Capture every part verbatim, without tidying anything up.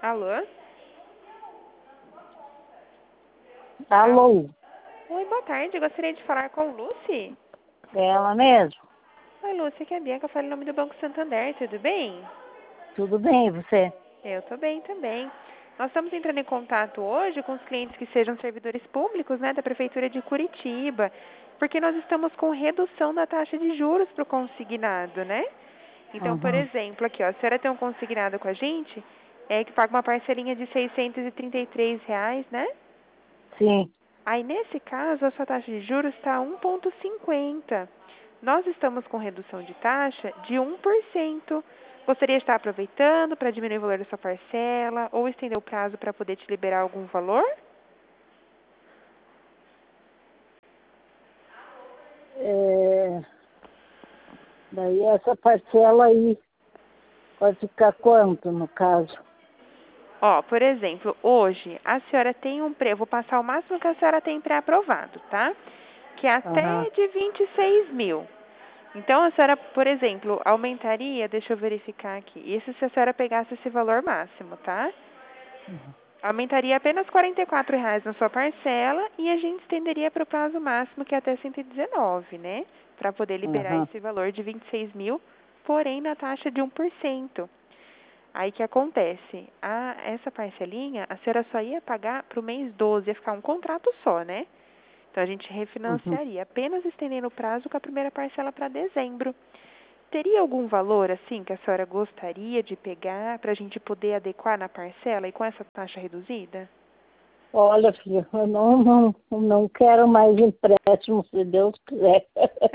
Alô? Alô? Oi, boa tarde. Gostaria de falar com Lucy. É ela mesmo? Oi, Lucy, aqui é a Bianca, eu falo em nome do Banco Santander, tudo bem? Tudo bem, e você? Eu tô bem também. Nós estamos entrando em contato hoje com os clientes que sejam servidores públicos, né, da Prefeitura de Curitiba, porque nós estamos com redução da taxa de juros para o consignado, né? Então, por Uhum. exemplo, aqui, ó, a senhora tem um consignado com a gente, é que paga uma parcelinha de seiscentos e trinta e três reais, né? Sim. Aí, nesse caso, a sua taxa de juros está um vírgula cinquenta. Nós estamos com redução de taxa de um por cento. Gostaria de estar aproveitando para diminuir o valor da sua parcela ou estender o prazo para poder te liberar algum valor? É... Daí essa parcela aí vai ficar quanto, no caso? Ó, por exemplo, hoje a senhora tem um pré, eu vou passar o máximo que a senhora tem pré-aprovado, tá? Que é Aham. até de vinte e seis mil. Então, a senhora, por exemplo, aumentaria, deixa eu verificar aqui, isso se a senhora pegasse esse valor máximo, tá? Uhum. Aumentaria apenas quarenta e quatro reais na sua parcela e a gente estenderia para o prazo máximo, que é até cento e dezenove, né? Para poder liberar Aham. esse valor de vinte e seis mil, porém na taxa de um por cento. Aí que acontece? A, essa parcelinha, a senhora só ia pagar para o mês doze, ia ficar um contrato só, né? Então a gente Uhum. refinanciaria, apenas estendendo o prazo com a primeira parcela para dezembro. Teria algum valor, assim, que a senhora gostaria de pegar para a gente poder adequar na parcela e com essa taxa reduzida? Olha, filha, eu não, não, não quero mais empréstimo, se Deus quiser.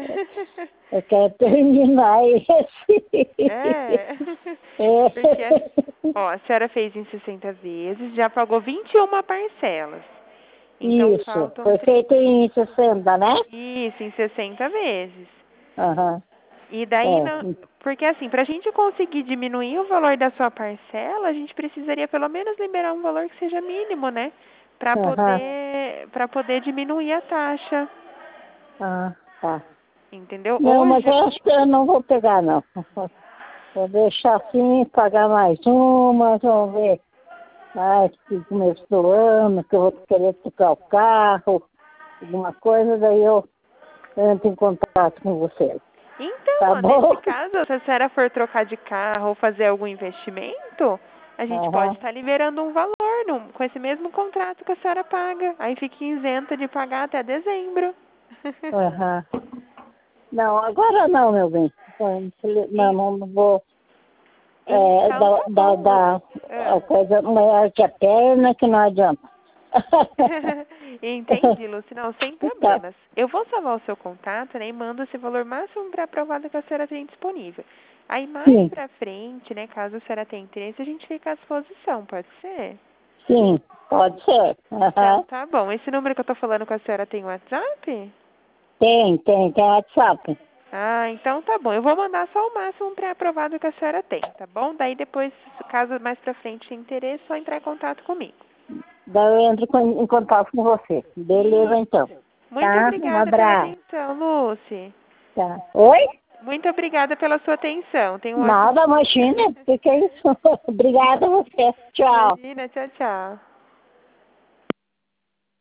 Eu quero terminar esse. É, É. porque, ó, a senhora fez em sessenta vezes, já pagou vinte e uma parcelas. Então Isso, faltam foi trinta. feito em sessenta, né? Isso, em sessenta vezes. Aham. E daí, não, É. porque assim, para a gente conseguir diminuir o valor da sua parcela, a gente precisaria pelo menos liberar um valor que seja mínimo, né? Para Aham. poder, para poder diminuir a taxa, Ah, tá. entendeu? Não, mas Hoje, eu acho que eu não vou pegar, não. Vou deixar assim, pagar mais uma, vamos ver. Ai, que começo do ano, que eu vou querer trocar o carro, alguma coisa, daí eu entro em contato com você. então, Tá ó, nesse bom? caso, se a senhora for trocar de carro ou fazer algum investimento, a gente pode Aham, estar liberando um valor num, com esse mesmo contrato que a senhora paga. Aí fica isenta de pagar até dezembro. aham. Não, agora não, meu bem. Não, E- não vou. É, Então da, tá da, bom, Lu. da Ah. a coisa maior que a perna que não adianta. Entendi, Luci. Não, sem Tá, problemas. Eu vou salvar o seu contato, né, e mando esse valor máximo para aprovado que a senhora tem disponível. Aí mais sim, pra frente, né, caso a senhora tenha interesse, a gente fica à disposição, pode ser? sim, pode ser. Então Aham. tá bom. Esse número que eu tô falando com a senhora tem WhatsApp? Tem, tem, tem WhatsApp. Ah, então tá bom. Eu vou mandar só o máximo pré-aprovado que a senhora tem, tá bom? Daí depois, caso mais pra frente tenha interesse, é só entrar em contato comigo. Daí eu entro com- em contato com você. Beleza, então. Isso. Muito Tá? Um obrigada pela abraço. atenção, Lucy. Tá. Oi? Muito obrigada pela sua atenção. Tenha um ótimo Nada, dia. imagina. O que, que é isso? Obrigada a você. Tchau. Imagina, tchau, tchau.